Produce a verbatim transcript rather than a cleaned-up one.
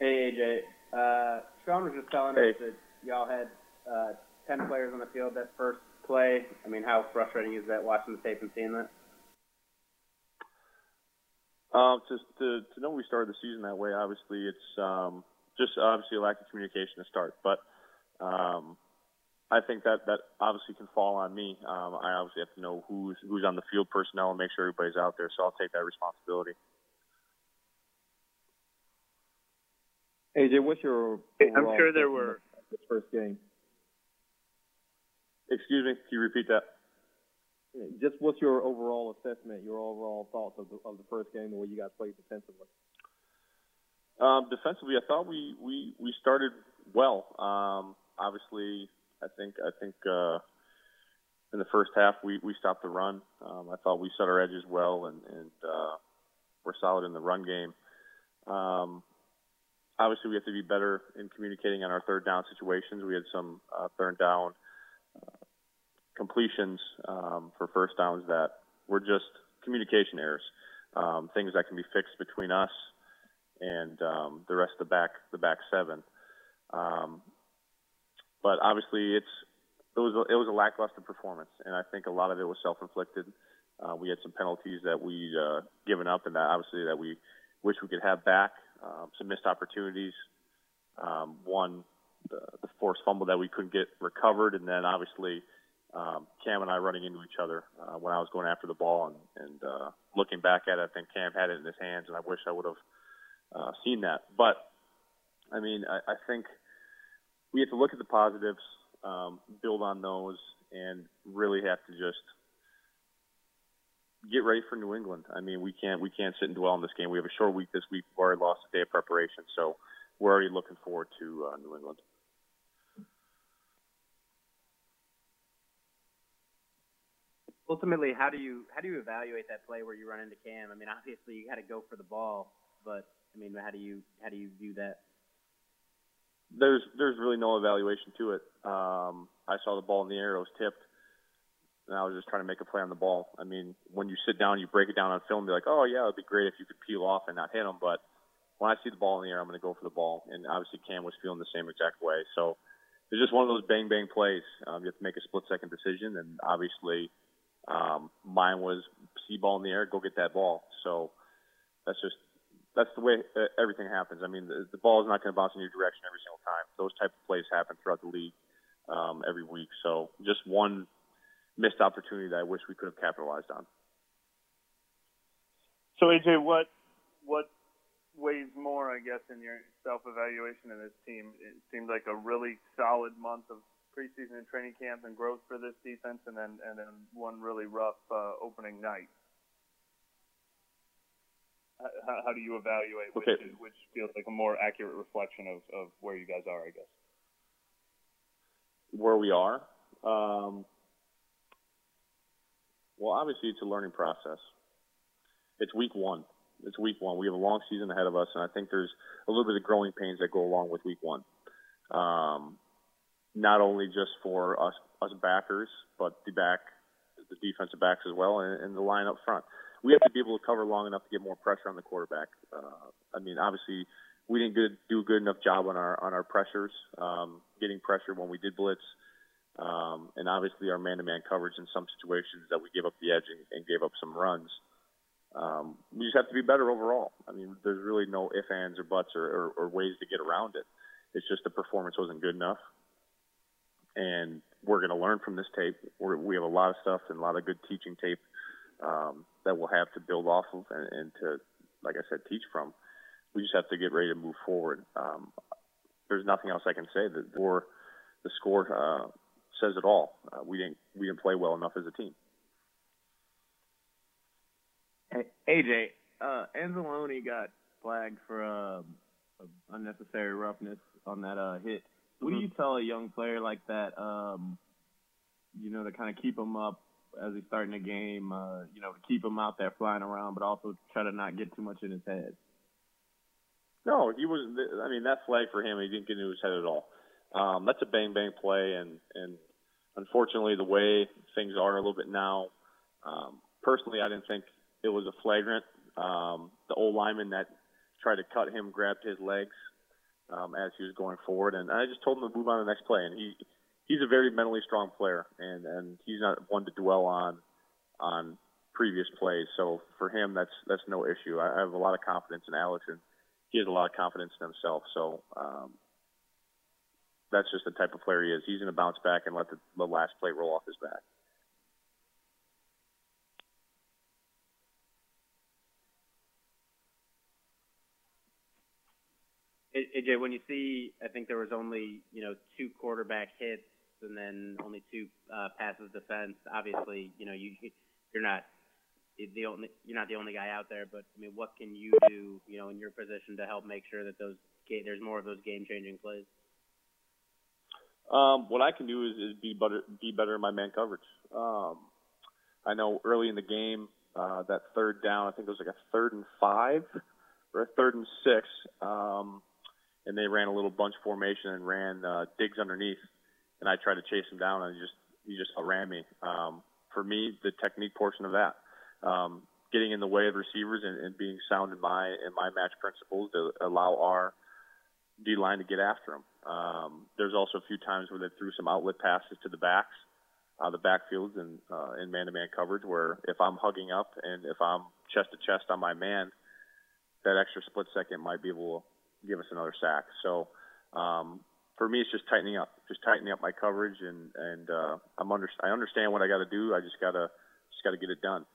Hey, A J. Uh, Sean was just telling Hey. us that y'all had uh, ten players on the field that first play. I mean, how frustrating is that watching the tape and seeing that? Um, to, to to know we started the season that way, obviously it's um, just obviously a lack of communication to start. But um, I think that that obviously can fall on me. Um, I obviously have to know who's who's on the field personnel and make sure everybody's out there. So I'll take that responsibility. A J, what's your I'm sure there were this first game? Excuse me, can you repeat that? Just what's your overall assessment, your overall thoughts of the, of the first game, the way you guys played defensively? Um, defensively, I thought we, we, we started well. Um, obviously, I think I think uh, in the first half we, we stopped the run. Um, I thought we set our edges well and, and uh, we're solid in the run game. Um, obviously, we have to be better in communicating on our third down situations. We had some uh, third down uh, completions um, for first downs that were just communication errors, um, things that can be fixed between us and um, the rest of the back the back seven. Um, but obviously, it's it was a, it was a lackluster performance, and I think a lot of it was self-inflicted. Uh, we had some penalties that we uh, given up, and that obviously that we wish we could have back. Um, some missed opportunities. Um, one, the, the forced fumble that we couldn't get recovered, and then obviously um, Cam and I running into each other uh, when I was going after the ball, and, and uh, looking back at it, I think Cam had it in his hands, and I wish I would have uh, seen that. But I mean, I, I think we have to look at the positives, um, build on those, and really have to just get ready for New England. I mean, we can't we can't sit and dwell on this game. We have a short week this week. We've already lost a day of preparation, so we're already looking forward to uh, New England. Ultimately, how do you how do you evaluate that play where you run into Cam? I mean, obviously you got to go for the ball, but I mean, how do you how do you view that? There's there's really no evaluation to it. Um, I saw the ball in the air; it was tipped, and I was just trying to make a play on the ball. I mean, when you sit down, you break it down on film, be like, oh yeah, it'd be great if you could peel off and not hit him. But when I see the ball in the air, I'm going to go for the ball, and obviously Cam was feeling the same exact way. So it's just one of those bang bang plays. Um, you have to make a split second decision, and obviously um, mine was see ball in the air, go get that ball. So that's just that's the way uh, everything happens. I mean, the, the ball is not going to bounce in your direction every single time. Those type of plays happen throughout the league um, every week. So just one missed opportunity that I wish we could have capitalized on. So A J, what what weighs more, I guess, in your self-evaluation of this team? It seems like a really solid month of preseason and training camp and growth for this defense, and then and then one really rough uh, opening night. How, how do you evaluate which, Okay. which feels like a more accurate reflection of, of where you guys are, I guess? Where we are? Um, well, obviously it's a learning process. It's week one. It's week one. We have a long season ahead of us, and I think there's a little bit of growing pains that go along with week one. Um, not only just for us us backers, but the back, the defensive backs as well, and, and the line up front. We have to be able to cover long enough to get more pressure on the quarterback. Uh, I mean, obviously, we didn't good, do a good enough job on our on our pressures, um, getting pressure when we did blitz, um, and obviously our man-to-man coverage in some situations that we gave up the edge and, and gave up some runs. Um, we just have to be better overall. I mean, there's really no ifs, ands, or buts or, or, or ways to get around it. It's just the performance wasn't good enough, and we're going to learn from this tape. We're, we have a lot of stuff and a lot of good teaching tape um, that we'll have to build off of and, and to, like I said, teach from. We just have to get ready to move forward. Um, there's nothing else I can say. The, or the score uh, says it all. Uh, we didn't we didn't play well enough as a team. Hey, A J, uh, Anzalone got flagged for uh, unnecessary roughness on that uh, hit. What Mm-hmm. do you tell a young player like that, um, you know, to kind of keep him up as he's starting the game, uh, you know, to keep him out there flying around, but also try to not get too much in his head? No, he wasn't. I mean, that flag for him, he didn't get into his head at all. Um, that's a bang-bang play, and, and unfortunately the way things are a little bit now, um, personally I didn't think it was a flagrant. Um, the old lineman that tried to cut him grabbed his legs. um, as he was going forward. And I just told him to move on to the next play. And he he's a very mentally strong player, and, and he's not one to dwell on on previous plays. So for him, that's that's no issue. I, I have a lot of confidence in Alex, and he has a lot of confidence in himself. So um, that's just the type of player he is. He's going to bounce back and let the, the last play roll off his back. A J, when you see, I think there was only, you know, two quarterback hits and then only two uh, passes defense. Obviously, you know, you you're not the only you're not the only guy out there. But I mean, what can you do, you know, in your position to help make sure that those there's more of those game-changing plays? Um, what I can do is, is be better be better in my man coverage. Um, I know early in the game, uh, that third down, I think it was like a third and five or a third and six. Um, and they ran a little bunch formation and ran uh, Diggs underneath, and I tried to chase him down, and he just he just outran me. Um, for me, the technique portion of that, um, getting in the way of receivers and, and being sound in my in my match principles to allow our D line to get after him. Um, there's also a few times where they threw some outlet passes to the backs, uh, the backfields, and uh, in man-to-man coverage, where if I'm hugging up and if I'm chest to chest on my man, that extra split second might be able to give us another sack. So um, for me, it's just tightening up, just tightening up my coverage, and and uh, I'm under, I understand what I got to do. I just gotta just gotta get it done.